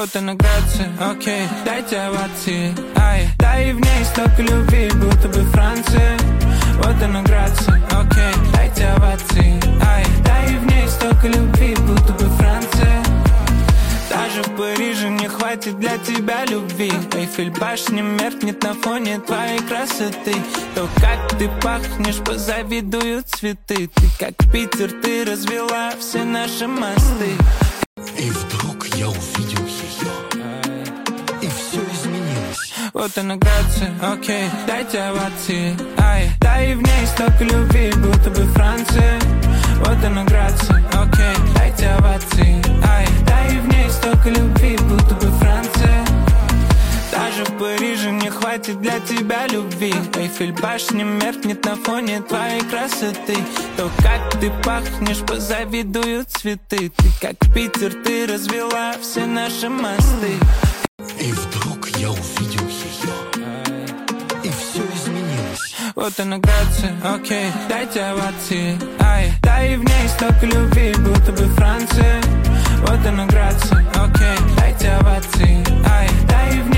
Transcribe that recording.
Вот она грация, окей, дайте овации, ай. Да и в ней столько любви, будто бы Франция. Вот она грация, окей, дайте овации, ай. Да и в ней столько любви, будто бы Франция. Даже в Париже не хватит для тебя любви. Эйфель башня меркнет на фоне твоей красоты. То, как ты пахнешь, позавидуют цветы. Ты как Питер, ты развела все наши мосты. И вдруг я увидел ее, и все изменилось. Вот она грация, окей, дайте овации, ай. Да и в ней столько любви, будто бы Франция. Вот она грация, окей, дайте овации, ай. Да и в ней столько любви, будто бы Франция. Даже в Париже не хватит для тебя любви. Эйфель башня меркнет на фоне твоей красоты. То, как ты пахнешь, позавидуют цветы. Ты как Питер, ты развела все наши мосты. И вдруг я увидел ее, и все изменилось. Вот она грация, окей, дайте овации, ай. Да и в ней столько любви, будто бы Франция. Вот она грация,